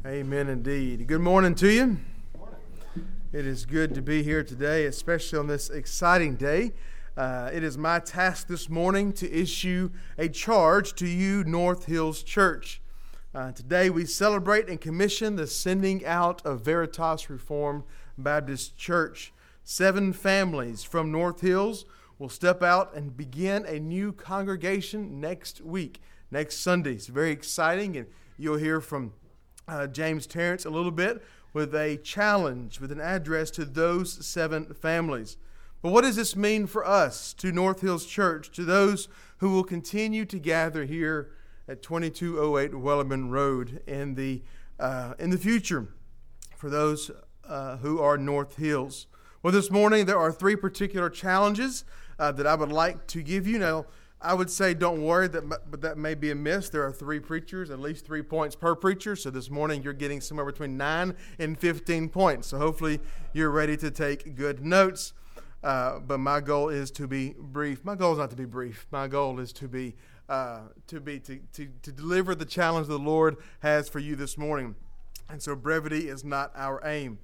Amen indeed. Good morning to you. It is good to be here today, especially on this exciting day. It is my task this morning to issue a charge to you, North Hills Church. Today we celebrate and commission the sending out of Veritas Reformed Baptist Church. 7 families from North Hills will step out and begin a new congregation next week, next Sunday. It's very exciting, and you'll hear from James Terrence a little bit with a challenge, with an address to those 7 families. But what does this mean for us, to North Hills Church, to those who will continue to gather here at 2208 Wellerman Road in the future, for those who are North Hills? Well, this morning there are 3 particular challenges that I would like to give you. Now, I would say don't worry, but that may be a miss. There are 3 preachers, at least 3 points per preacher. So this morning you're getting somewhere between 9 and 15 points. So hopefully you're ready to take good notes. But my goal is to be brief. My goal is not to be brief. My goal is to deliver the challenge the Lord has for you this morning. And so brevity is not our aim.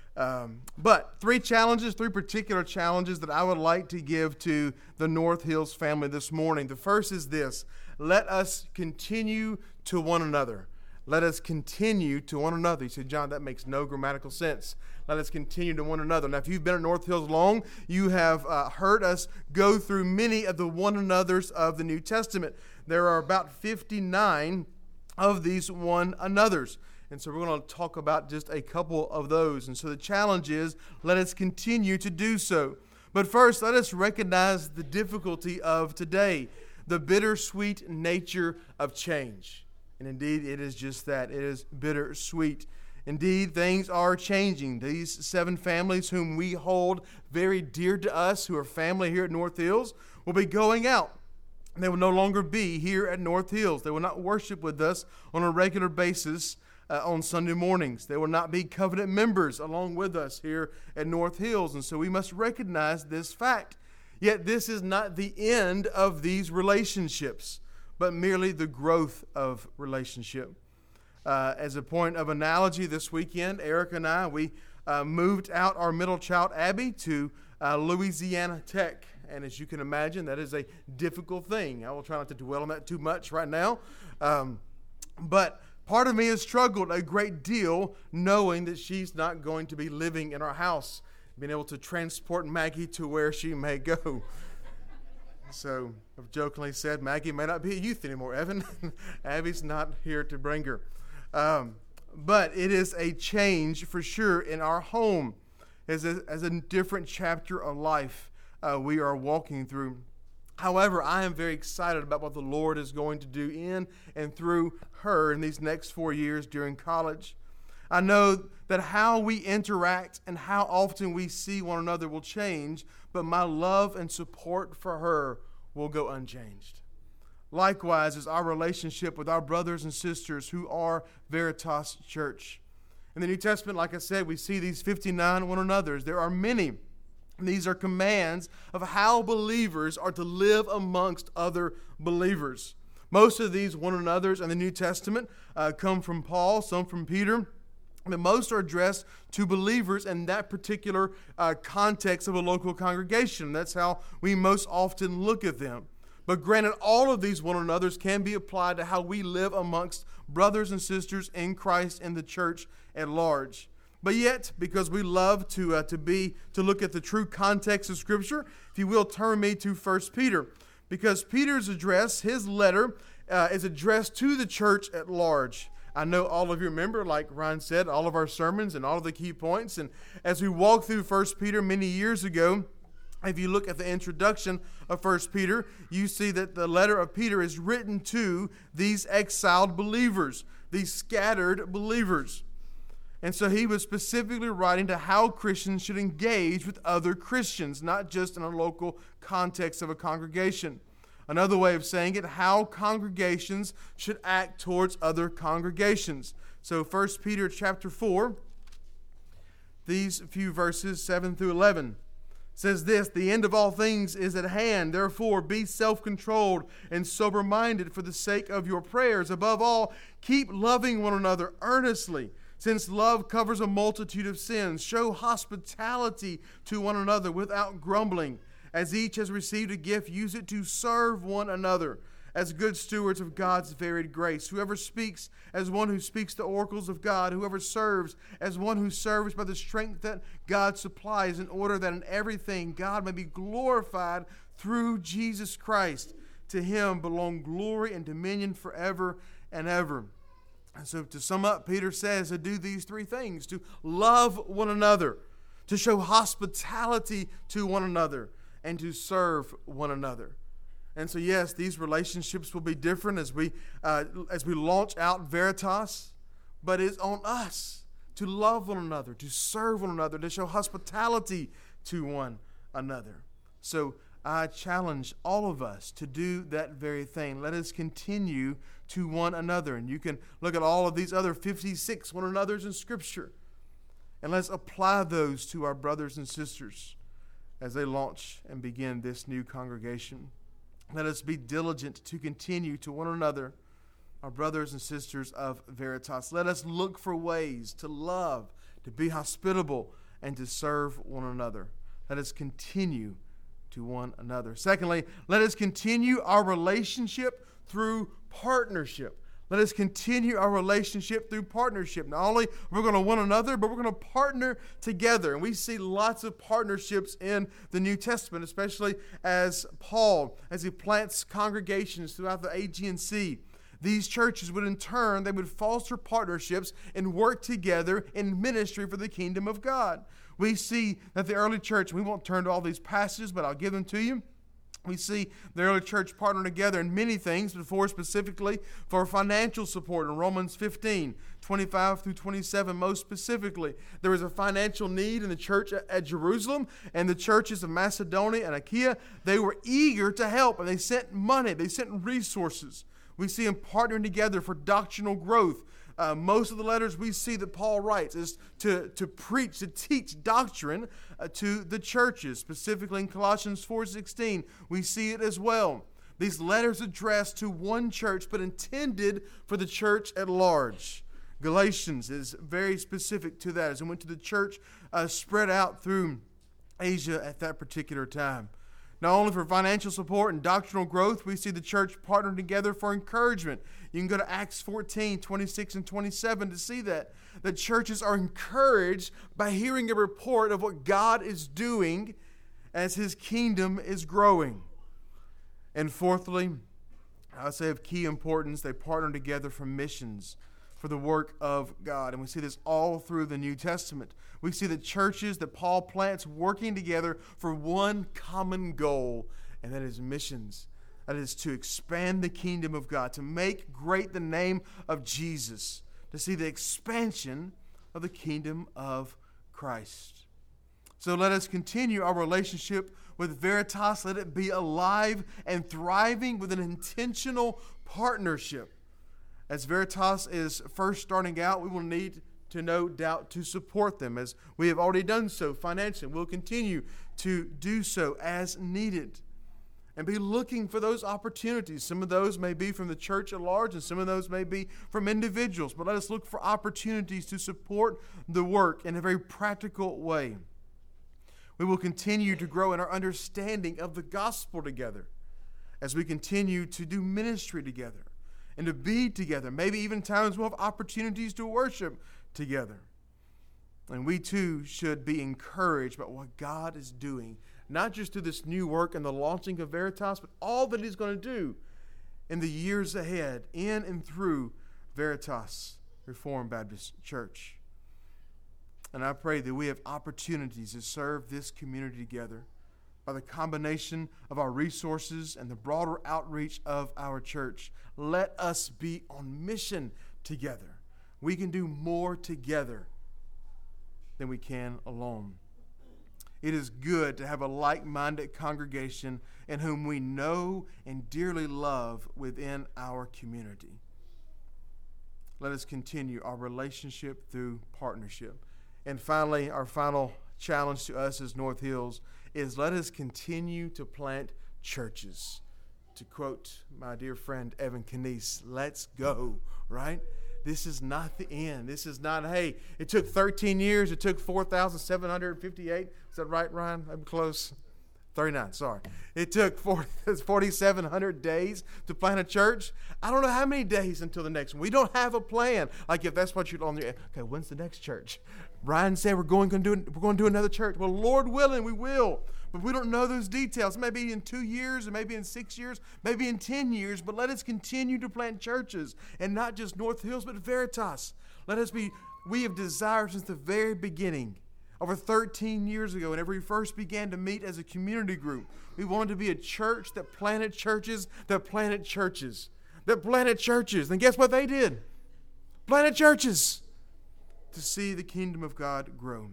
But 3 particular challenges that I would like to give to the North Hills family this morning. The first is this: let us continue to one another. Let us continue to one another. You say, John, that makes no grammatical sense. Let us continue to one another. Now, if you've been at North Hills long, you have heard us go through many of the one another's of the New Testament. There are about 59 of these one another's. And so we're going to talk about just a couple of those. And so the challenge is, let us continue to do so. But first, let us recognize the difficulty of today, the bittersweet nature of change. And indeed, it is just that. It is bittersweet. Indeed, things are changing. These 7 families whom we hold very dear to us, who are family here at North Hills, will be going out. They will no longer be here at North Hills. They will not worship with us on a regular basis on Sunday mornings. They will not be covenant members along with us here at North Hills. And so we must recognize this fact. Yet this is not the end of these relationships, but merely the growth of relationship. As a point of analogy, this weekend, Eric and I, we moved out our middle child, Abby, to Louisiana Tech. And as you can imagine, that is a difficult thing. I will try not to dwell on that too much right now. But part of me has struggled a great deal knowing that she's not going to be living in our house, being able to transport Maggie to where she may go. So I've jokingly said, Maggie may not be a youth anymore, Evan. Abby's not here to bring her. But it is a change for sure in our home, as a different chapter of life we are walking through. However, I am very excited about what the Lord is going to do in and through her in these next 4 years during college. I know that how we interact and how often we see one another will change, but my love and support for her will go unchanged. Likewise is our relationship with our brothers and sisters who are Veritas Church. In the New Testament, like I said, we see these 59 one another's. There are many. These are commands of how believers are to live amongst other believers. Most of these one another's in the New Testament come from Paul, some from Peter, but most are addressed to believers in that particular context of a local congregation. That's how we most often look at them. But granted, all of these one another's can be applied to how we live amongst brothers and sisters in Christ in the church at large. But yet, because we love to look at the true context of Scripture, if you will, turn me to 1 Peter. Because Peter's address, his letter, is addressed to the church at large. I know all of you remember, like Ryan said, all of our sermons and all of the key points. And as we walked through 1 Peter many years ago, if you look at the introduction of 1 Peter, you see that the letter of Peter is written to these exiled believers, these scattered believers. And so he was specifically writing to how Christians should engage with other Christians, not just in a local context of a congregation. Another way of saying it, how congregations should act towards other congregations. So 1 Peter chapter 4, these few verses, 7 through 11. says this, the end of all things is at hand. Therefore, be self-controlled and sober-minded for the sake of your prayers. Above all, keep loving one another earnestly, since love covers a multitude of sins. Show hospitality to one another without grumbling. As each has received a gift, use it to serve one another as good stewards of God's varied grace. Whoever speaks as one who speaks the oracles of God, whoever serves as one who serves by the strength that God supplies, in order that in everything God may be glorified through Jesus Christ. To him belong glory and dominion forever and ever. And so to sum up, Peter says to do these three things: to love one another, to show hospitality to one another, and to serve one another. And so, yes, these relationships will be different as we launch out Veritas, but it's on us to love one another, to serve one another, to show hospitality to one another. So I challenge all of us to do that very thing. Let us continue to one another. And you can look at all of these other 56 one another's in Scripture, and let's apply those to our brothers and sisters as they launch and begin this new congregation. Let us be diligent to continue to one another, our brothers and sisters of Veritas. Let us look for ways to love, to be hospitable, and to serve one another. Let us continue to one another. Secondly, let us continue our relationship through partnership. Let us continue our relationship through partnership. Not only we're going to one another, but we're going to partner together. And we see lots of partnerships in the New Testament, especially as Paul, as he plants congregations throughout the Aegean Sea. These churches would in turn, they would foster partnerships and work together in ministry for the kingdom of God. We see that the early church, we won't turn to all these passages, but I'll give them to you. We see the early church partner together in many things, before specifically for financial support in Romans 15, 25 through 27 most specifically. There was a financial need in the church at Jerusalem, and the churches of Macedonia and Achaia, they were eager to help, and they sent money, they sent resources. We see them partnering together for doctrinal growth. Most of the letters we see that Paul writes is to preach, to teach doctrine to the churches. Specifically in Colossians 4:16, we see it as well. These letters addressed to one church, but intended for the church at large. Galatians is very specific to that, as it went to the church spread out through Asia at that particular time. Not only for financial support and doctrinal growth, we see the church partnering together for encouragement. You can go to Acts 14, 26 and 27 to see that. The churches are encouraged by hearing a report of what God is doing as his kingdom is growing. And fourthly, I would say of key importance, they partner together for missions, for the work of God. And we see this all through the New Testament. We see the churches that Paul plants working together for one common goal, and that is missions. That is to expand the kingdom of God, to make great the name of Jesus, to see the expansion of the kingdom of Christ. So let us continue our relationship with Veritas. Let it be alive and thriving with an intentional partnership. As Veritas is first starting out, we will need to no doubt to support them, as we have already done so financially. We'll continue to do so as needed and be looking for those opportunities. Some of those may be from the church at large, and some of those may be from individuals. But let us look for opportunities to support the work in a very practical way. We will continue to grow in our understanding of the gospel together as we continue to do ministry together and to be together. Maybe even times we'll have opportunities to worship together. And we too should be encouraged by what God is doing, not just through this new work and the launching of Veritas, but all that he's going to do in the years ahead in and through Veritas Reformed Baptist Church. And I pray that we have opportunities to serve this community together by the combination of our resources and the broader outreach of our church. Let us be on mission together. We can do more together than we can alone. It is good to have a like-minded congregation in whom we know and dearly love within our community. Let us continue our relationship through partnership. And finally, our final challenge to us as North Hills is let us continue to plant churches. To quote my dear friend Evan Knies, let's go, right? This is not the end. This is not, hey, it took 13 years. It took 4,758. Is that right, Ryan? I'm close. 39, sorry. It took 4,700 days to plant a church. I don't know how many days until the next one. We don't have a plan. Like if that's what you're on, okay, when's the next church? Ryan said we're going to do another church. Well, Lord willing, we will. But we don't know those details. Maybe in 2 years, or maybe in 6 years, maybe in 10 years. But let us continue to plant churches, and not just North Hills, but Veritas. We have desired since the very beginning, over 13 years ago, whenever we first began to meet as a community group, we wanted to be a church that planted churches, that planted churches, that planted churches. And guess what they did? Planted churches to see the kingdom of God grow.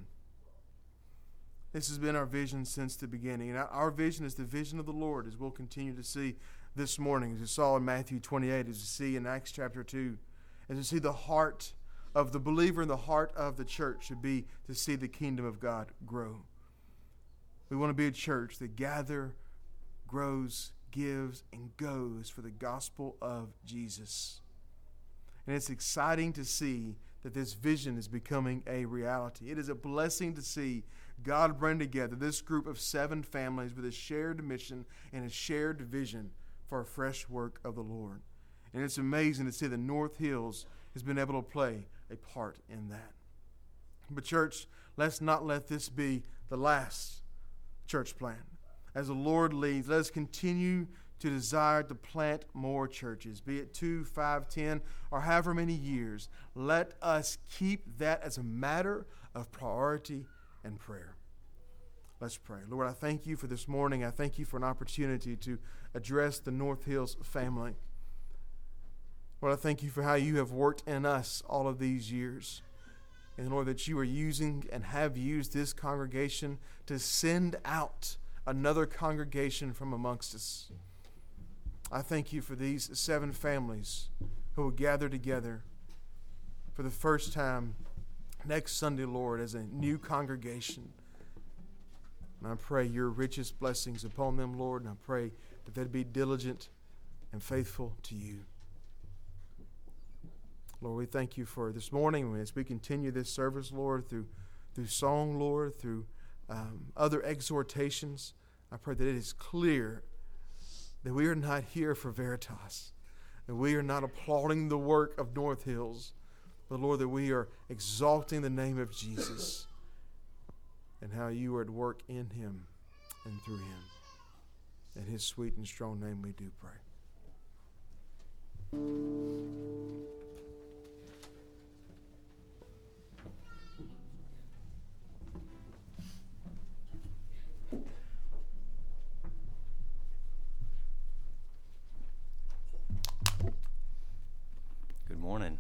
This has been our vision since the beginning. And our vision is the vision of the Lord, as we'll continue to see this morning, as we saw in Matthew 28, as we see in Acts chapter 2, as we see the heart of the believer and the heart of the church should be to see the kingdom of God grow. We want to be a church that gathers, grows, gives, and goes for the gospel of Jesus. And it's exciting to see that this vision is becoming a reality. It is a blessing to see God bring together this group of 7 families with a shared mission and a shared vision for a fresh work of the Lord. And it's amazing to see that North Hills has been able to play a part in that. But church, let's not let this be the last church plant. As the Lord leads, let us continue to desire to plant more churches, be it 2, 5, 10, or however many years. Let us keep that as a matter of priority and prayer. Let's pray. Lord, I thank you for this morning. I thank you for an opportunity to address the North Hills family. Lord, I thank you for how you have worked in us all of these years. And Lord, that you are using and have used this congregation to send out another congregation from amongst us. I thank you for these 7 families who will gather together for the first time next Sunday, Lord, as a new congregation. And I pray your richest blessings upon them, Lord, and I pray that they'd be diligent and faithful to you. Lord, we thank you for this morning as we continue this service, Lord, through song, Lord, through other exhortations. I pray that it is clear that we are not here for Veritas, that we are not applauding the work of North Hills, but Lord, that we are exalting the name of Jesus and how you are at work in him and through him. In his sweet and strong name we do pray. Good morning.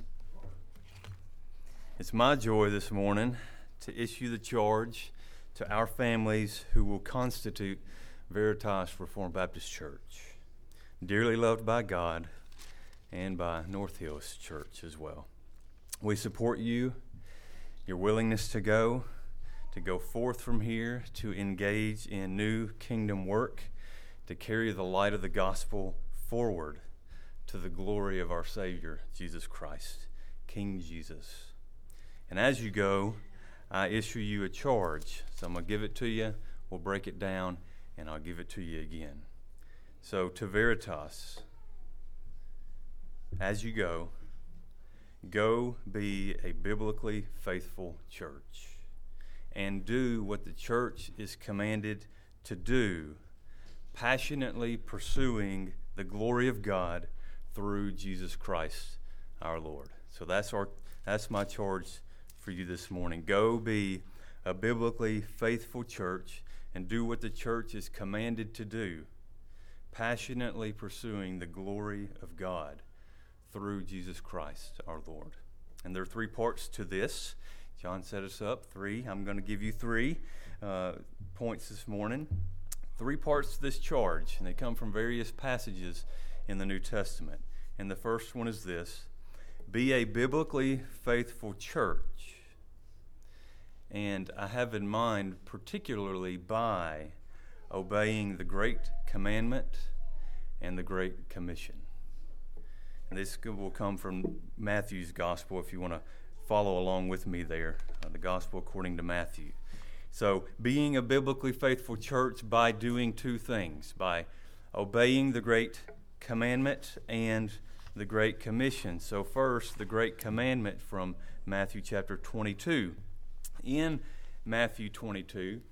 It's my joy this morning to issue the charge to our families who will constitute Veritas Reformed Baptist Church, dearly loved by God and by North Hills Church as well. We support you, your willingness to go forth from here, to engage in new kingdom work, to carry the light of the gospel forward to the glory of our Savior, Jesus Christ, King Jesus. And as you go, I issue you a charge. So I'm going to give it to you, we'll break it down, and I'll give it to you again. So to Veritas, as you go be a biblically faithful church and do what the church is commanded to do, passionately pursuing the glory of God through Jesus Christ our Lord. So that's my charge for you this morning. Go be a biblically faithful church and do what the church is commanded to do, passionately pursuing the glory of God through Jesus Christ our Lord. And there are 3 parts to this. John set us up 3. I'm going to give you 3 points this morning. 3 parts to this charge, and they come from various passages in the New Testament. And the first one is this: be a biblically faithful church And I have in mind particularly by obeying the Great Commandment and the Great Commission. And this will come from Matthew's Gospel if you want to follow along with me there, the Gospel according to Matthew. So, being a biblically faithful church by doing two things, by obeying the Great Commandment and the Great Commission. So first, the Great Commandment from Matthew chapter 22. In Matthew 22,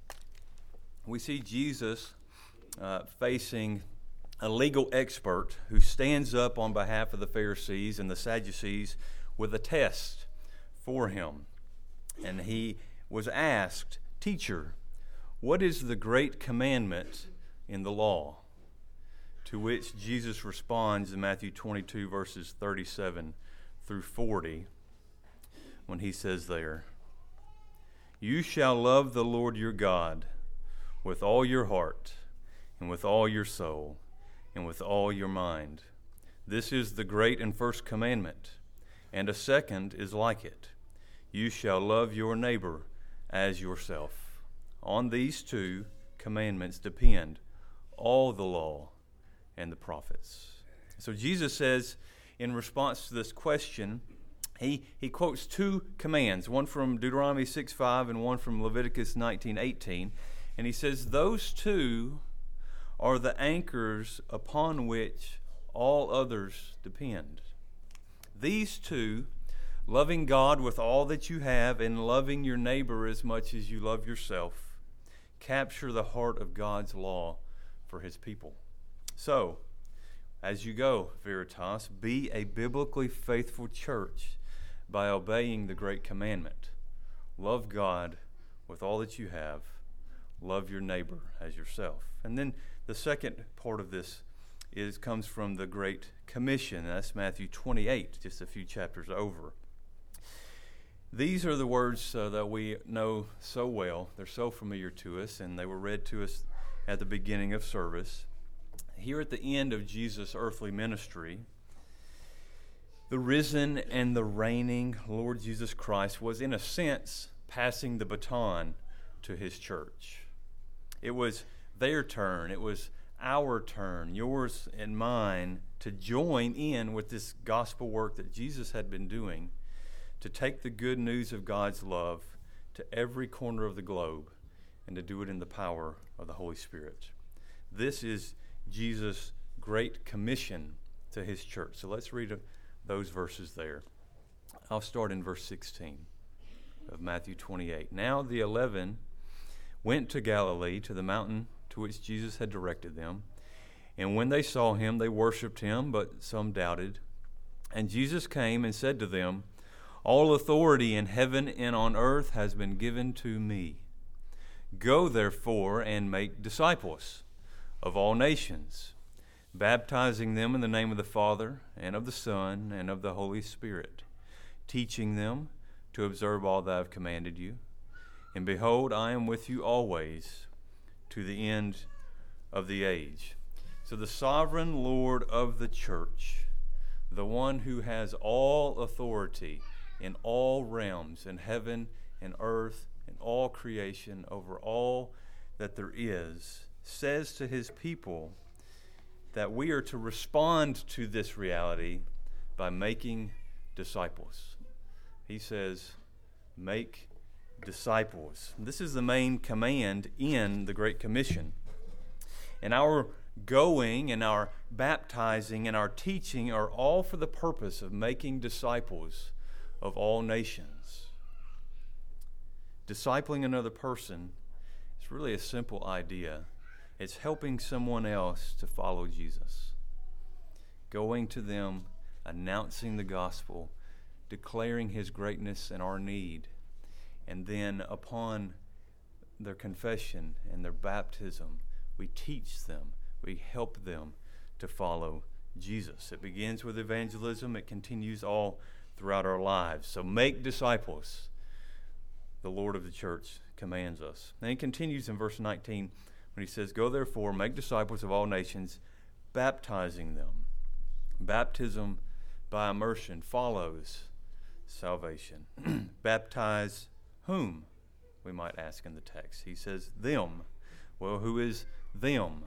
we see Jesus facing a legal expert who stands up on behalf of the Pharisees and the Sadducees with a test for him. And he was asked, "Teacher, what is the great commandment in the law?" To which Jesus responds in Matthew 22, verses 37 through 40, when he says there, "You shall love the Lord your God with all your heart and with all your soul and with all your mind. This is the great and first commandment, and a second is like it. You shall love your neighbor as yourself. On these two commandments depend all the law and the prophets." So Jesus says, in response to this question, he quotes two commands, one from Deuteronomy 6:5 and one from Leviticus 19:18, and he says those two are the anchors upon which all others depend. These two, loving God with all that you have and loving your neighbor as much as you love yourself, capture the heart of God's law for his people. So, as you go, Veritas, be a biblically faithful church by obeying the Great Commandment. Love God with all that you have. Love your neighbor as yourself. And then the second part of this comes from the Great Commission. That's Matthew 28, just a few chapters over. These are the words that we know so well. They're so familiar to us, and they were read to us at the beginning of service. Here at the end of Jesus' earthly ministry, the risen and the reigning Lord Jesus Christ was, in a sense, passing the baton to his church. It was their turn. It was our turn, yours and mine, to join in with this gospel work that Jesus had been doing, to take the good news of God's love to every corner of the globe and to do it in the power of the Holy Spirit. This is Jesus' great commission to his church. So let's read those verses there. I'll start in verse 16 of Matthew 28. Now the 11 went to Galilee, to the mountain to which Jesus had directed them. And when they saw him, they worshipped him, but some doubted. And Jesus came and said to them, "All authority in heaven and on earth has been given to me. Go therefore and make disciples of all nations, baptizing them in the name of the Father and of the Son and of the Holy Spirit, teaching them to observe all that I have commanded you. And behold, I am with you always to the end of the age." So the sovereign Lord of the church, the one who has all authority in all realms, in heaven and earth and all creation, over all that there is, says to his people that we are to respond to this reality by making disciples. He says, make disciples. This is the main command in the Great Commission. And our going and our baptizing and our teaching are all for the purpose of making disciples of all nations. Discipling another person is really a simple idea. It's helping someone else to follow Jesus. Going to them, announcing the gospel, declaring his greatness and our need, and then upon their confession and their baptism, we teach them, we help them to follow Jesus. It begins with evangelism. It continues all throughout our lives. So make disciples, the Lord of the church commands us. And he continues in verse 19 when he says, "Go therefore, make disciples of all nations, baptizing them." Baptism by immersion follows salvation. Baptize whom? we might ask in the text. He says, them. Well, who is them?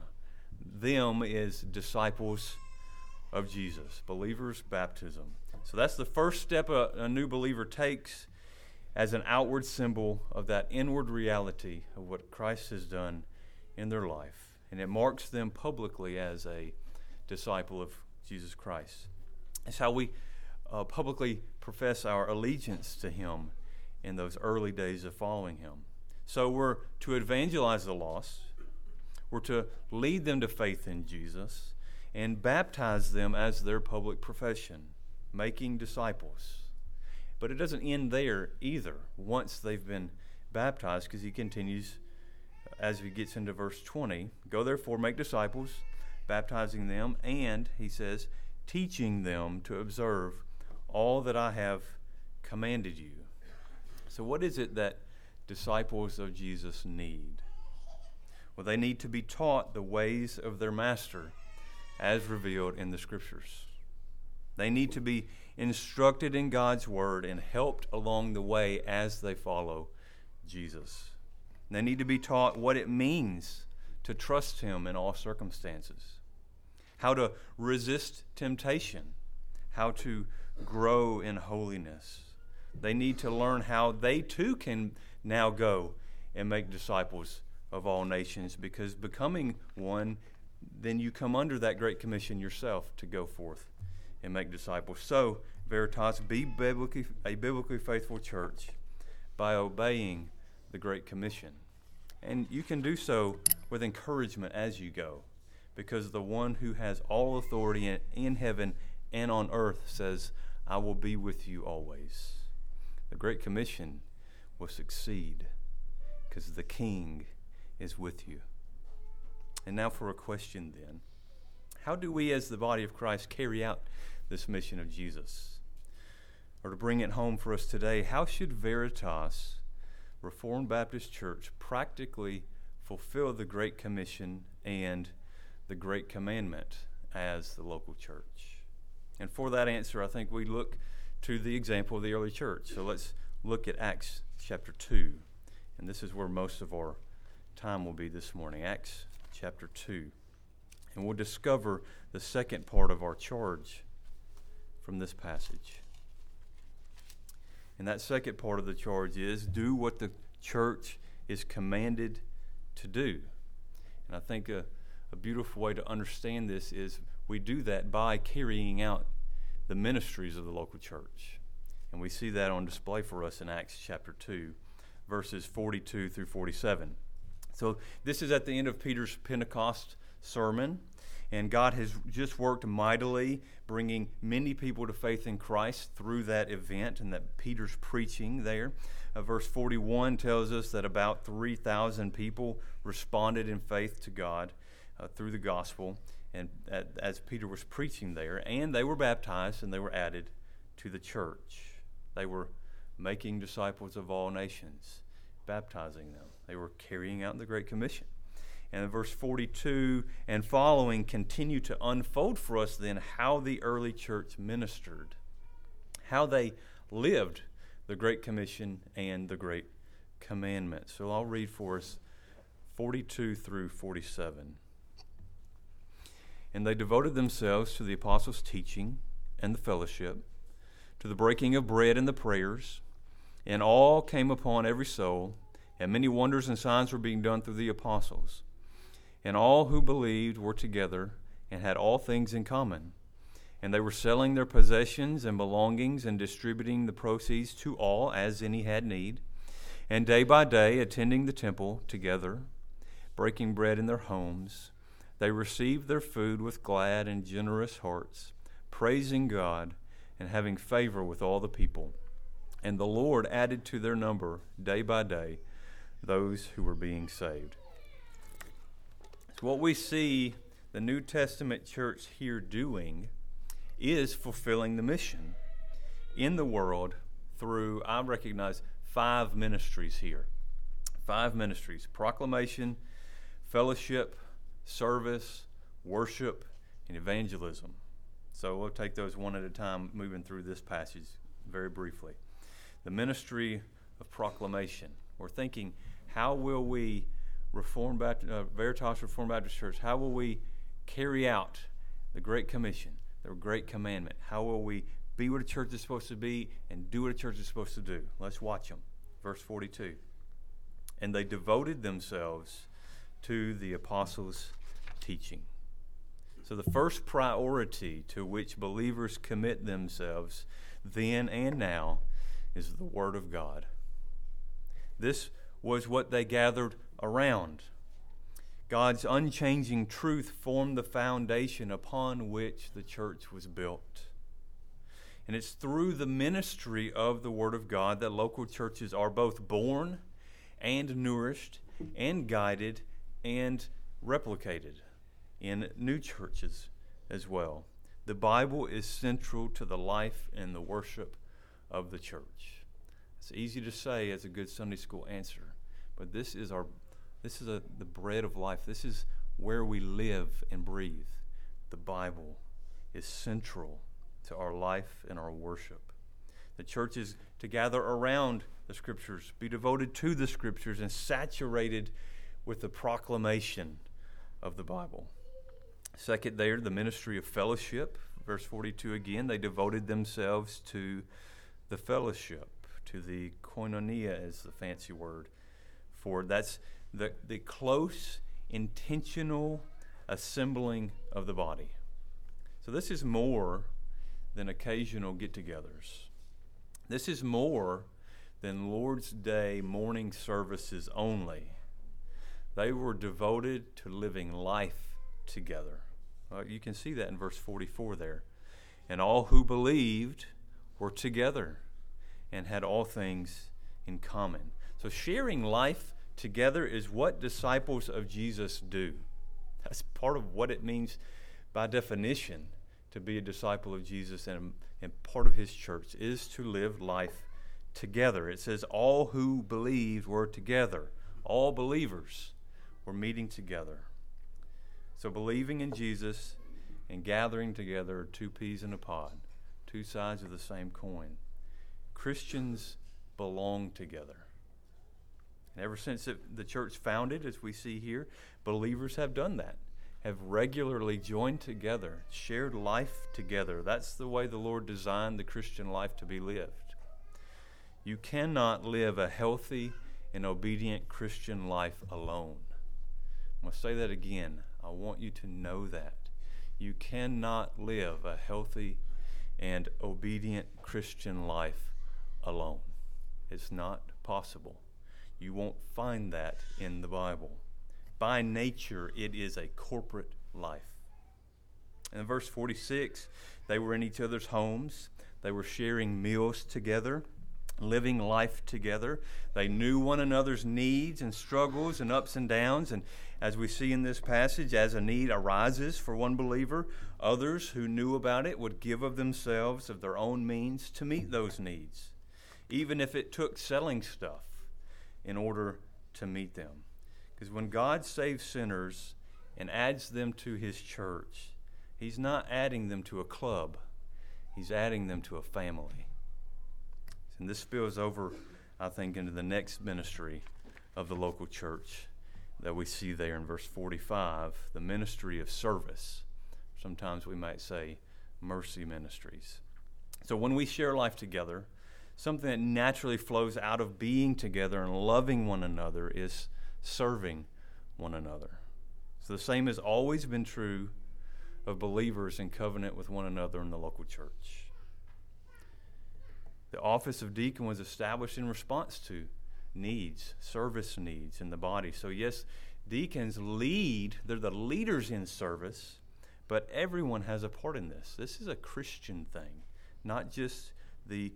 Them is disciples of Jesus, believers' baptism. So that's the first step a new believer takes as an outward symbol of that inward reality of what Christ has done in their life. And it marks them publicly as a disciple of Jesus Christ. It's how we publicly profess our allegiance to Him in those early days of following Him. So we're to evangelize the lost. We're to lead them to faith in Jesus and baptize them as their public profession, making disciples. But it doesn't end there either once they've been baptized, because he continues as he gets into verse 20. Go therefore, make disciples, baptizing them, and, he says, teaching them to observe all that I have commanded you. So what is it that disciples of Jesus need? Well, they need to be taught the ways of their master as revealed in the Scriptures. They need to be instructed in God's Word and helped along the way as they follow Jesus. They need to be taught what it means to trust Him in all circumstances, how to resist temptation, how to grow in holiness. They need to learn how they too can now go and make disciples of all nations, because becoming one, then you come under that Great Commission yourself to go forth and make disciples. So, Veritas, be a biblically faithful church by obeying the Great Commission. And you can do so with encouragement as you go, because the one who has all authority in heaven and on earth says, I will be with you always. The Great Commission will succeed because the King is with you. And now for a question then. How do we as the body of Christ carry out this mission of Jesus? Or to bring it home for us today, how should Veritas Reformed Baptist Church practically fulfill the Great Commission and the Great Commandment as the local church? And for that answer, I think we look to the example of the early church. So let's look at Acts chapter 2. And this is where most of our time will be this morning. Acts chapter 2. And we'll discover the second part of our charge from this passage. And that second part of the charge is do what the church is commanded to do. And I think a beautiful way to understand this is we do that by carrying out the ministries of the local church. And we see that on display for us in Acts chapter 2, verses 42 through 47. So this is at the end of Peter's Pentecost sermon, and God has just worked mightily, bringing many people to faith in Christ through that event and that Peter's preaching there. Verse 41 tells us that about 3,000 people responded in faith to God through the gospel, and as Peter was preaching there, and they were baptized and they were added to the church. They were making disciples of all nations, baptizing them. They were carrying out the Great Commission. And verse 42 and following continue to unfold for us then how the early church ministered, how they lived the Great Commission and the Great Commandment. So I'll read for us 42 through 47. And they devoted themselves to the apostles' teaching and the fellowship, to the breaking of bread and the prayers, and all came upon every soul, and many wonders and signs were being done through the apostles. And all who believed were together and had all things in common. And they were selling their possessions and belongings and distributing the proceeds to all as any had need. And day by day, attending the temple together, breaking bread in their homes, they received their food with glad and generous hearts, praising God and having favor with all the people. And the Lord added to their number day by day those who were being saved. So what we see the New Testament church here doing is fulfilling the mission in the world through, I recognize, 5 ministries here. 5 ministries: proclamation, fellowship, service, worship, and evangelism. So we'll take those one at a time, moving through this passage very briefly. The ministry of proclamation. We're thinking, how will we Veritas Reformed Baptist Church, how will we carry out the Great Commission, the Great Commandment? How will we be what a church is supposed to be and do what a church is supposed to do? Let's watch them. Verse 42. And they devoted themselves to the apostles' teaching. So the first priority to which believers commit themselves then and now is the Word of God. This was what they gathered around. God's unchanging truth formed the foundation upon which the church was built. And it's through the ministry of the Word of God that local churches are both born and nourished and guided and replicated in new churches as well. The Bible is central to the life and the worship of the church. It's easy to say as a good Sunday school answer, but this is the bread of life. This is where we live and breathe. The Bible is central to our life and our worship. The church is to gather around the Scriptures, be devoted to the Scriptures, and saturated with the proclamation of the Bible. Second there, the ministry of fellowship. Verse 42 again, they devoted themselves to the fellowship, to the koinonia is the fancy word for it. That's the close, intentional assembling of the body. So this is more than occasional get-togethers. This is more than Lord's Day morning services only. They were devoted to living life together. You can see that in verse 44 there. And all who believed were together and had all things in common. So sharing life together is what disciples of Jesus do. That's part of what it means by definition to be a disciple of Jesus and part of his church is to live life together. It says all who believed were together. All believers were meeting together. So believing in Jesus and gathering together are two peas in a pod, two sides of the same coin. Christians belong together. And ever since the church founded, as we see here, believers have done that, have regularly joined together, shared life together. That's the way the Lord designed the Christian life to be lived. You cannot live a healthy and obedient Christian life alone. I'm going to say that again. I want you to know that. You cannot live a healthy and obedient Christian life alone. It's not possible. You won't find that in the Bible. By nature, it is a corporate life. In verse 46, they were in each other's homes. They were sharing meals together, living life together. They knew one another's needs and struggles and ups and downs. And as we see in this passage, as a need arises for one believer, others who knew about it would give of themselves, of their own means, to meet those needs, even if it took selling stuff in order to meet them. Because when God saves sinners and adds them to his church, he's not adding them to a club. He's adding them to a family. And this spills over, I think, into the next ministry of the local church that we see there in verse 45, the ministry of service. Sometimes we might say mercy ministries. So when we share life together, something that naturally flows out of being together and loving one another is serving one another. So the same has always been true of believers in covenant with one another in the local church. The office of deacon was established in response to needs, service needs in the body. So yes, deacons lead, they're the leaders in service, but everyone has a part in this. This is a Christian thing, not just the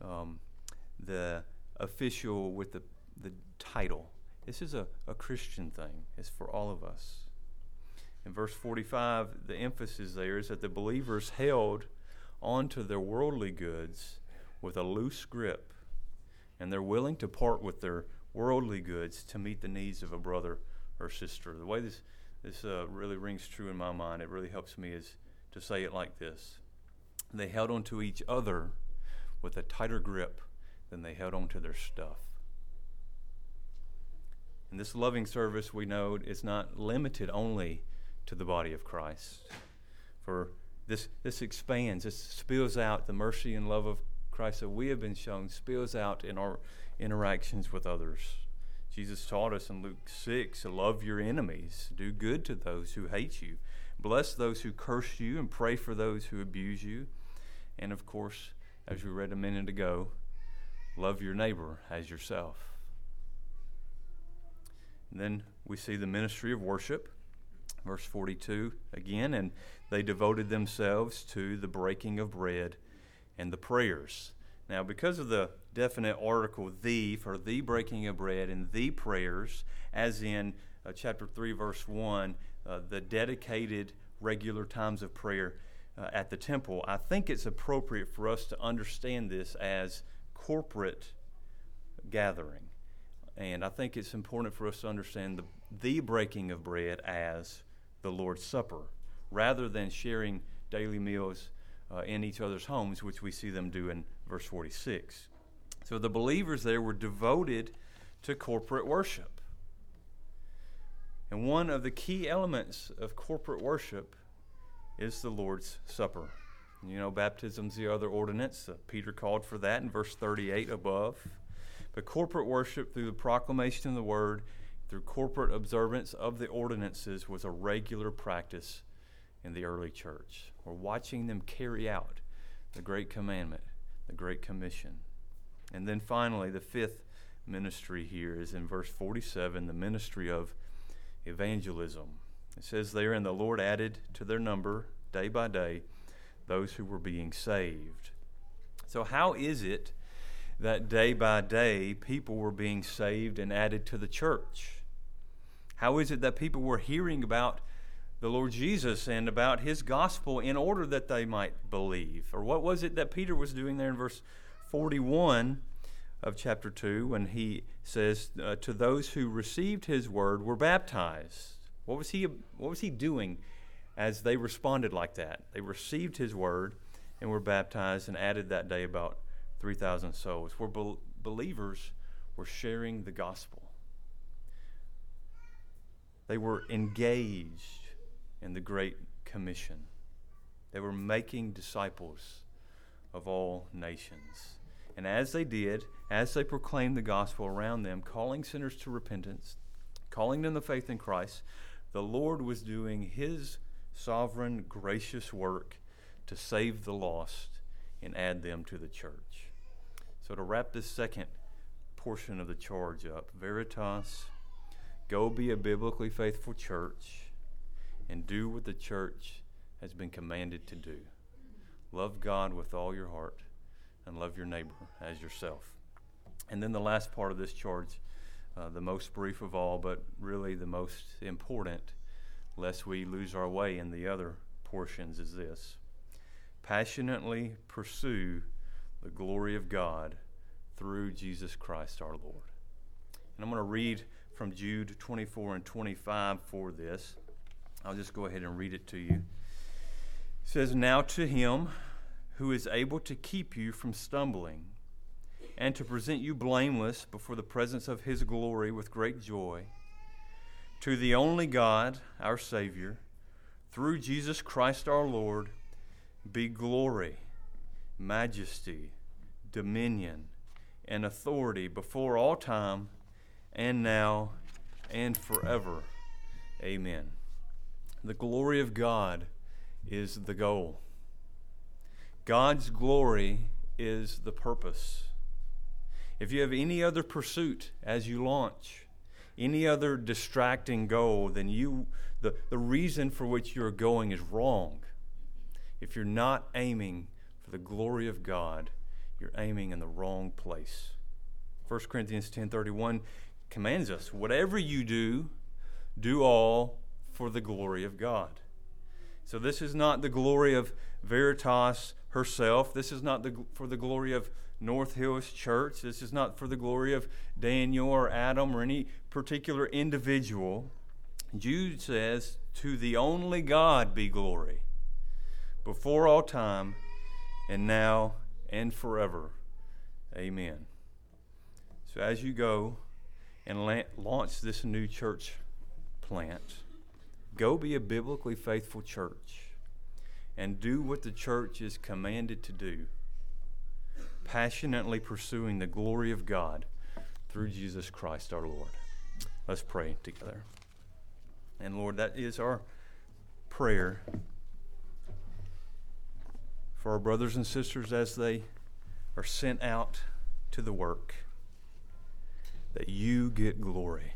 official with the title. This is a Christian thing. It's for all of us. In verse 45, the emphasis there is that the believers held onto their worldly goods with a loose grip, and they're willing to part with their worldly goods to meet the needs of a brother or sister. The way this really rings true in my mind, it really helps me, is to say it like this. They held onto each other with a tighter grip than they held onto their stuff. And this loving service, we know, is not limited only to the body of Christ. For this expands, this spills out, the mercy and love of Christ that we have been shown spills out in our interactions with others. Jesus taught us in Luke 6 to love your enemies, do good to those who hate you, bless those who curse you, and pray for those who abuse you. And of course, as we read a minute ago, love your neighbor as yourself. And then we see the ministry of worship, verse 42 again, and they devoted themselves to the breaking of bread and the prayers. Now, because of the definite article "the" for the breaking of bread and the prayers, as in chapter 3, verse 1, the dedicated regular times of prayer at the temple, I think it's appropriate for us to understand this as corporate gathering. And I think it's important for us to understand the breaking of bread as the Lord's Supper, rather than sharing daily meals in each other's homes, which we see them do in verse 46. So the believers there were devoted to corporate worship. And one of the key elements of corporate worship is the Lord's Supper. You know, baptism's the other ordinance. Peter called for that in verse 38 above. But corporate worship through the proclamation of the word, through corporate observance of the ordinances, was a regular practice in the early church. We're watching them carry out the great commandment, the great commission. And then finally, the fifth ministry here is in verse 47, the ministry of evangelism. It says there, and the Lord added to their number day by day those who were being saved. So how is it that day by day people were being saved and added to the church? How is it that people were hearing about the Lord Jesus and about his gospel in order that they might believe? Or what was it that Peter was doing there in verse 41 of chapter 2 when he says, to those who received his word were baptized? What was he doing as they responded like that? They received his word and were baptized and added that day about 3,000 souls, where believers were sharing the gospel. They were engaged in the Great Commission. They were making disciples of all nations. And as they did, as they proclaimed the gospel around them, calling sinners to repentance, calling them to faith in Christ, the Lord was doing his sovereign, gracious work to save the lost and add them to the church. So to wrap this second portion of the charge up, Veritas, go be a biblically faithful church and do what the church has been commanded to do. Love God with all your heart and love your neighbor as yourself. And then the last part of this charge, the most brief of all, but really the most important, lest we lose our way in the other portions, is this: passionately pursue the glory of God through Jesus Christ our Lord. And I'm going to read from Jude 24 and 25 for this. I'll just go ahead and read it to you. It says, now to him who is able to keep you from stumbling and to present you blameless before the presence of his glory with great joy, to the only God, our Savior, through Jesus Christ our Lord, be glory, majesty, dominion, and authority before all time, and now, and forever. Amen. The glory of God is the goal. God's glory is the purpose. If you have any other pursuit as you launch, any other distracting goal, then the reason for which you're going is wrong. If you're not aiming for the glory of God, you're aiming in the wrong place. 1 Corinthians 10:31 commands us, whatever you do, do all for the glory of God. So this is not the glory of Veritas herself. This is not for the glory of North Hills Church. This is not for the glory of Daniel or Adam or any particular individual. Jude says, to the only God be glory, before all time, and now, and forever. Amen. So as you go and launch this new church plant. Go be a biblically faithful church and do what the church is commanded to do, passionately pursuing the glory of God through Jesus Christ our Lord. Let's pray together. And Lord, that is our prayer for our brothers and sisters as they are sent out to the work, that you get glory.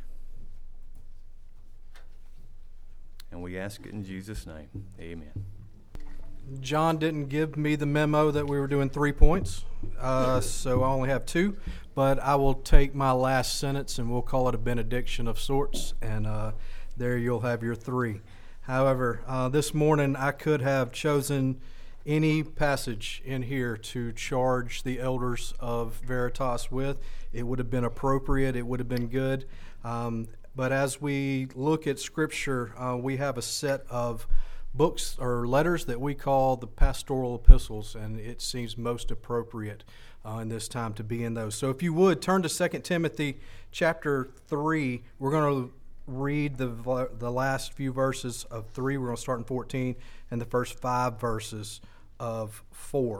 And we ask it in Jesus' name. Amen. John didn't give me the memo that we were doing 3 points, so I only have 2. But I will take my last sentence and we'll call it a benediction of sorts, and there you'll have your 3. However, this morning I could have chosen any passage in here to charge the elders of Veritas with. It would have been appropriate. It would have been good. But as we look at Scripture, we have a set of books or letters that we call the pastoral epistles, and it seems most appropriate in this time to be in those. So if you would, turn to 2 Timothy chapter 3. We're going to read the last few verses of 3. We're going to start in 14 and the first 5 verses of 4.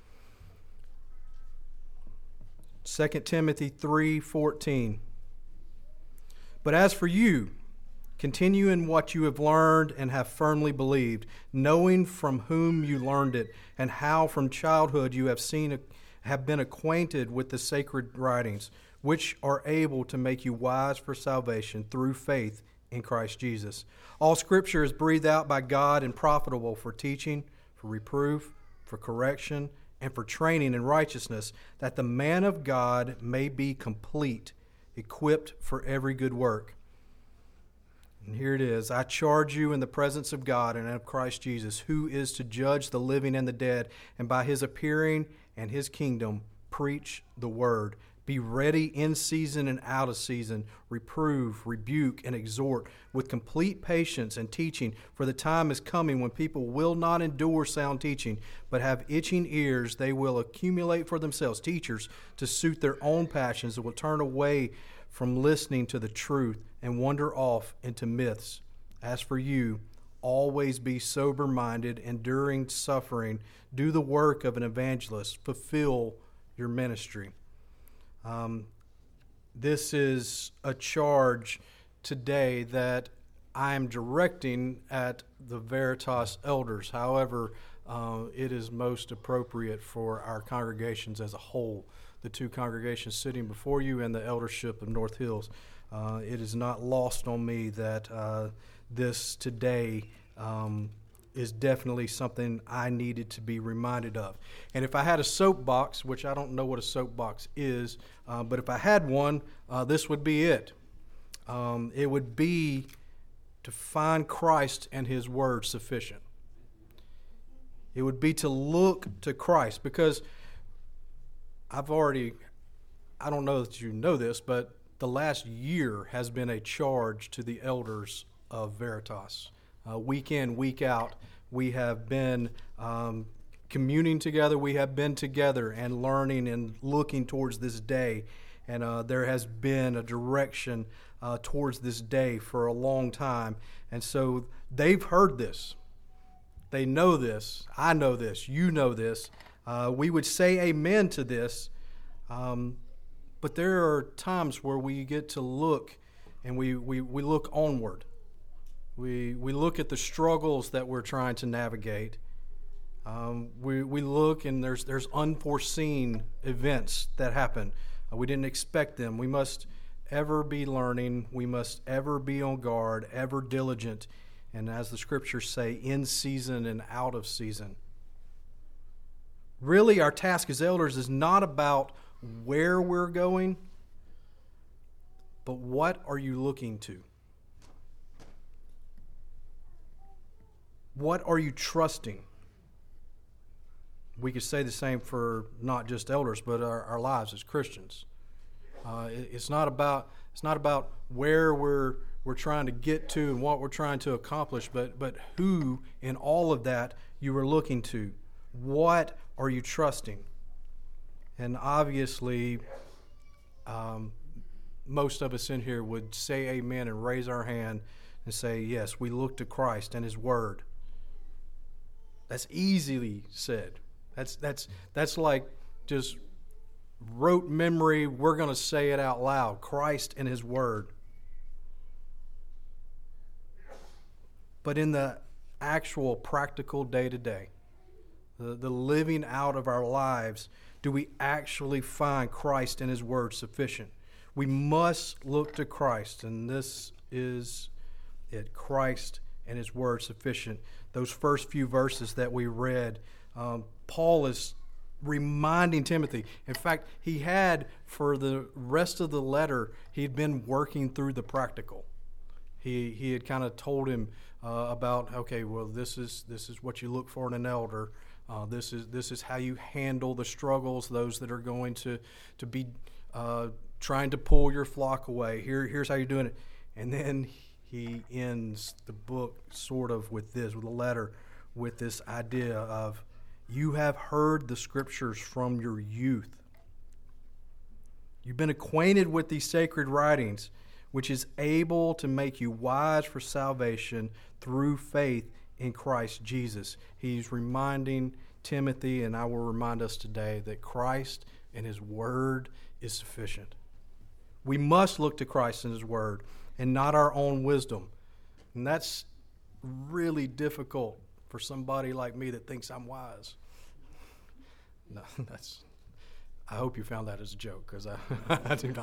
2 Timothy 3:14. But as for you, continue in what you have learned and have firmly believed, knowing from whom you learned it, and how from childhood you have been acquainted with the sacred writings, which are able to make you wise for salvation through faith in Christ Jesus. All Scripture is breathed out by God and profitable for teaching, for reproof, for correction, and for training in righteousness, that the man of God may be complete, equipped for every good work. And here it is. I charge you in the presence of God and of Christ Jesus, who is to judge the living and the dead, and by his appearing and his kingdom, preach the word. Be ready in season and out of season. Reprove, rebuke, and exhort with complete patience and teaching. For the time is coming when people will not endure sound teaching, but have itching ears. They will accumulate for themselves teachers to suit their own passions, and will turn away from listening to the truth and wander off into myths. As for you, always be sober-minded, enduring suffering. Do the work of an evangelist. Fulfill your ministry. This is a charge today that I am directing at the Veritas elders. However, it is most appropriate for our congregations as a whole, the 2 congregations sitting before you and the eldership of North Hills. It is not lost on me that this today is definitely something I needed to be reminded of. And if I had a soapbox, which I don't know what a soapbox is, but if I had one, this would be it. It would be to find Christ and his word sufficient. It would be to look to Christ, because I don't know that you know this, but the last year has been a charge to the elders of Veritas. Week in, week out, we have been communing together. We have been together and learning and looking towards this day. And there has been a direction towards this day for a long time. And so they've heard this. They know this. I know this. You know this. We would say amen to this. But there are times where we get to look, and we look onward. We look at the struggles that we're trying to navigate. We look, and there's unforeseen events that happen. We didn't expect them. We must ever be learning. We must ever be on guard, ever diligent, and as the Scriptures say, in season and out of season. Really, our task as elders is not about where we're going, but what are you looking to? What are you trusting? We could say the same for not just elders, but our lives as Christians. It's not about where we're trying to get to and what we're trying to accomplish, but who in all of that you are looking to. What are you trusting? And obviously, most of us in here would say amen and raise our hand and say, yes, we look to Christ and His Word. That's easily said. That's like just rote memory. We're going to say it out loud. Christ and His Word. But in the actual practical day-to-day, the living out of our lives, do we actually find Christ and His Word sufficient? We must look to Christ, and this is it, Christ and His Word sufficient. Those first few verses that we read, Paul is reminding Timothy. In fact, he had, for the rest of the letter, he'd been working through the practical. He had kind of told him about, okay, well, this is what you look for in an elder. This is how you handle the struggles, those that are going to be trying to pull your flock away. Here's how you're doing it. And then he ends the book sort of with a letter, with this idea of, you have heard the Scriptures from your youth. You've been acquainted with these sacred writings, which is able to make you wise for salvation through faith in Christ Jesus. He's reminding Timothy, and I will remind us today, that Christ and His Word is sufficient. We must look to Christ and His Word and not our own wisdom. And that's really difficult for somebody like me that thinks I'm wise. No, I hope you found that as a joke, because I do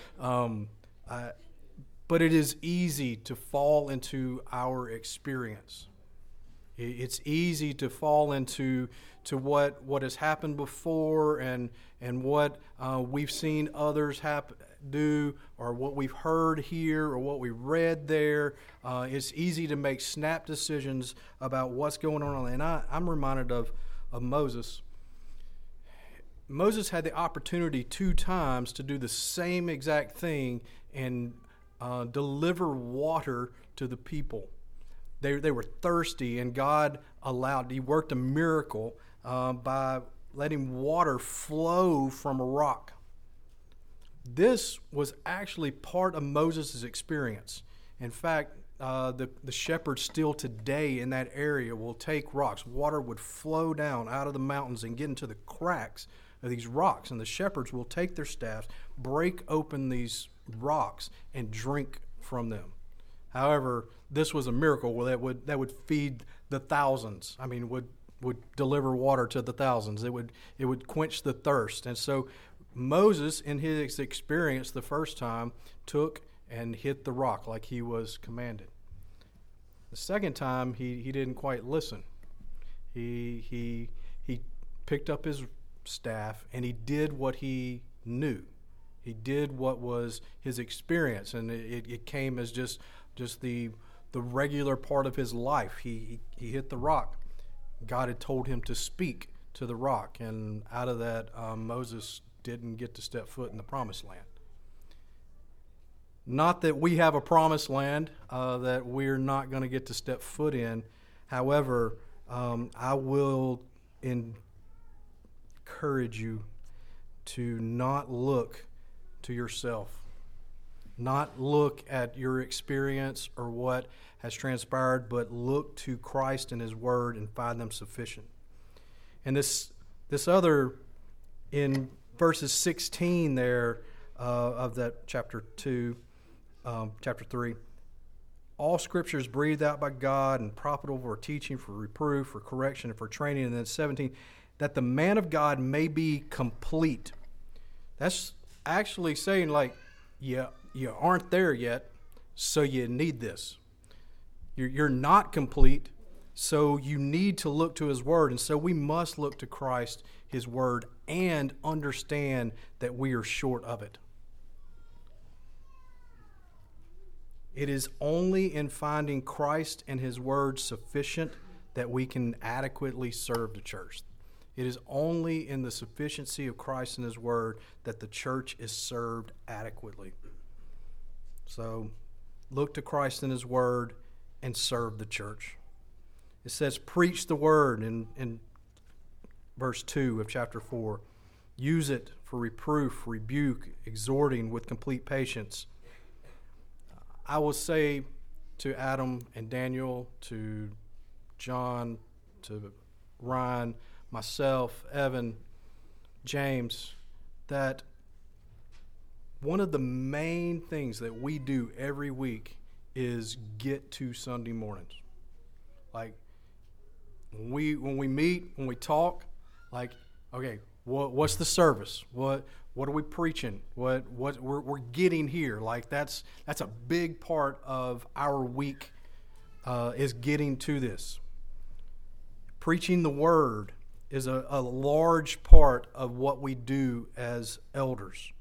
not. But it is easy to fall into our experience. It's easy to fall into what has happened before and what we've seen others do, or what we've heard here, or what we read there. It's easy to make snap decisions about what's going on. And I'm reminded of Moses. Moses had the opportunity 2 times to do the same exact thing and deliver water to the people. They were thirsty, and God He worked a miracle by letting water flow from a rock. This was actually part of Moses' experience. In fact, the shepherds still today in that area will take rocks. Water would flow down out of the mountains and get into the cracks of these rocks, and the shepherds will take their staffs, break open these rocks, and drink from them. However, this was a miracle that would feed the thousands. I mean, would deliver water to the thousands. It would quench the thirst. And so Moses, in his experience the first time, took and hit the rock like he was commanded. The second time, he didn't quite listen. He picked up his staff and he did what he knew. He did what was his experience, and it came as just the regular part of his life. He hit the rock. God had told him to speak to the rock, and out of that, Moses didn't get to step foot in the promised land. Not that we have a promised land that we're not going to get to step foot in. However, I will encourage you to not look to yourself, not look at your experience or what has transpired, but look to Christ and His Word and find them sufficient. And this other, in verses 16 there of that chapter 3, all Scripture is breathed out by God and profitable for teaching, for reproof, for correction, and for training. And then 17, that the man of God may be complete. That's actually saying, like, you aren't there yet, so you need this. You're not complete, so you need to look to His Word. And so we must look to Christ, His Word, and understand that we are short of it. It is only in finding Christ and His Word sufficient that we can adequately serve the church. It is only in the sufficiency of Christ and His Word that the church is served adequately. So look to Christ and His Word and serve the church. It says, preach the Word in verse 2 of chapter 4. Use it for reproof, rebuke, exhorting with complete patience. I will say to Adam and Daniel, to John, to Ryan, myself, Evan, James, that one of the main things that we do every week is get to Sunday mornings. Like when we meet, when we talk, like, okay, what's the service? What are we preaching? What we're getting here? Like that's a big part of our week is getting to this. Preaching the word is a large part of what we do as elders.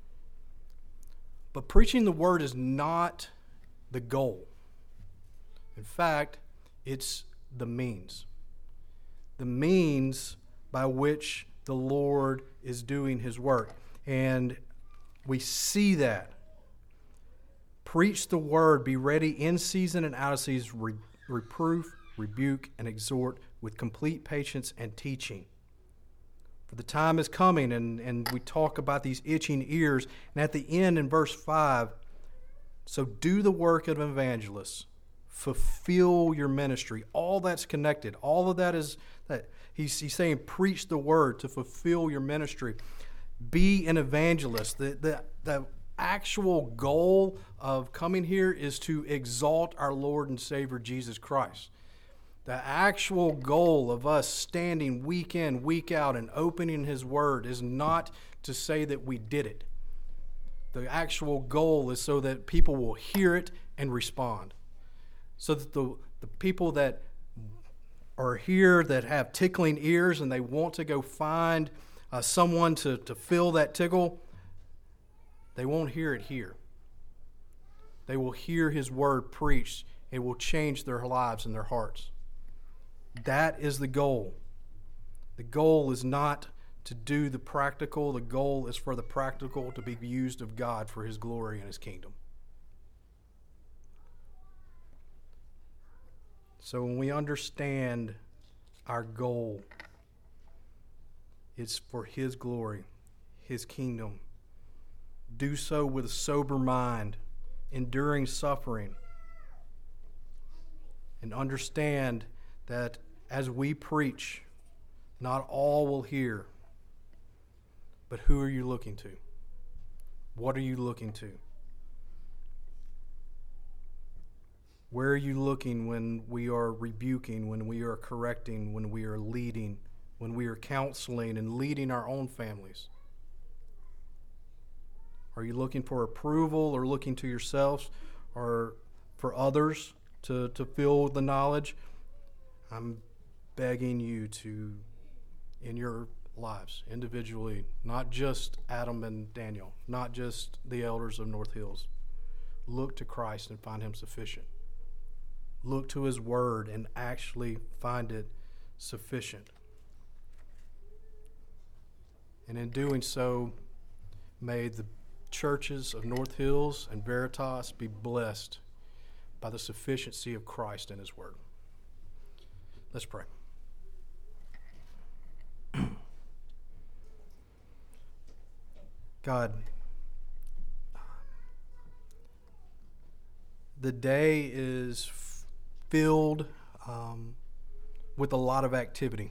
But preaching the word is not the goal. In fact, it's the means. The means by which the Lord is doing his work. And we see that. Preach the word, be ready in season and out of season, reproof, rebuke, and exhort with complete patience and teaching. For the time is coming, and we talk about these itching ears. And at the end in verse 5, so do the work of an evangelist. Fulfill your ministry. All that's connected. All of that is that he's saying preach the word to fulfill your ministry. Be an evangelist. The actual goal of coming here is to exalt our Lord and Savior Jesus Christ. The actual goal of us standing week in, week out, and opening his word is not to say that we did it. The actual goal is so that people will hear it and respond. So that the people that are here that have tickling ears and they want to go find someone to fill that tickle, they won't hear it here. They will hear his word preached. It will change their lives and their hearts. That is the goal. The goal is not to do the practical. The goal is for the practical to be used of God for his glory and his kingdom. So when we understand our goal, it's for his glory, his kingdom. Do so with a sober mind, enduring suffering, and understand that as we preach, not all will hear. But who are you looking to? What are you looking to? Where are you looking when we are rebuking, when we are correcting, when we are leading, when we are counseling and leading our own families? Are you looking for approval or looking to yourselves or for others to fill the knowledge? I'm begging you to, in your lives, individually, not just Adam and Daniel, not just the elders of North Hills, look to Christ and find him sufficient. Look to his word and actually find it sufficient. And in doing so, may the churches of North Hills and Veritas be blessed by the sufficiency of Christ and his word. Let's pray. God, the day is filled with a lot of activity.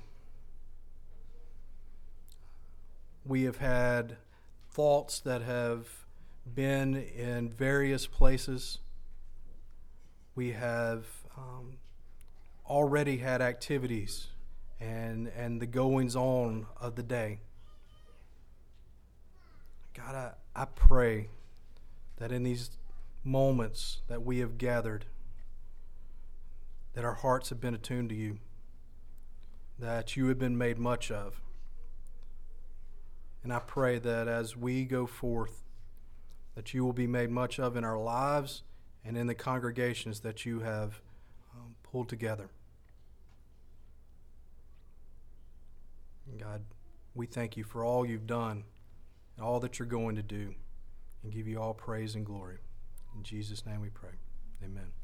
We have had thoughts that have been in various places. We have already had activities and the goings on of the day. God, I pray that in these moments that we have gathered, that our hearts have been attuned to you, that you have been made much of. And I pray that as we go forth, that you will be made much of in our lives and in the congregations that you have pulled together. God, we thank you for all you've done and all that you're going to do, and give you all praise and glory. In Jesus' name we pray. Amen.